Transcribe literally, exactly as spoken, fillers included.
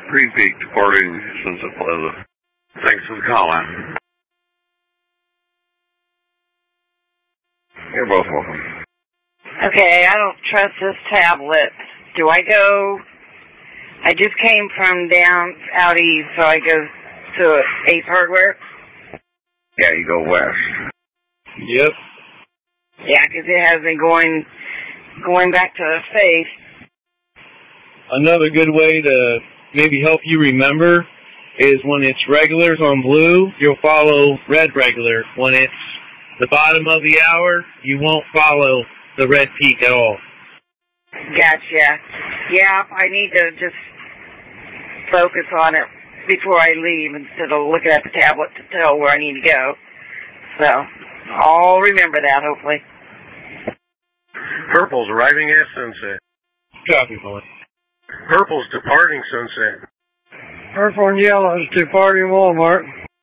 Green Peak departing Sunset Plaza. Thanks for the comment. You're both welcome. Okay, I don't trust this tablet. Do I go... I just came from down out east, so I go to Ace Hardware? Yeah, you go west. Yep. Yeah, because it has me going, going back to the Faith. Another good way to maybe help you remember is when it's regulars on blue, you'll follow red regular. When it's the bottom of the hour, you won't follow the red peak at all. Gotcha. Yeah, I need to just focus on it before I leave instead of looking at the tablet to tell where I need to go. So, I'll remember that, hopefully. Purple's arriving at Sunset. Copy, boy. Purple's departing Sunset. Purple and yellow is departing Walmart.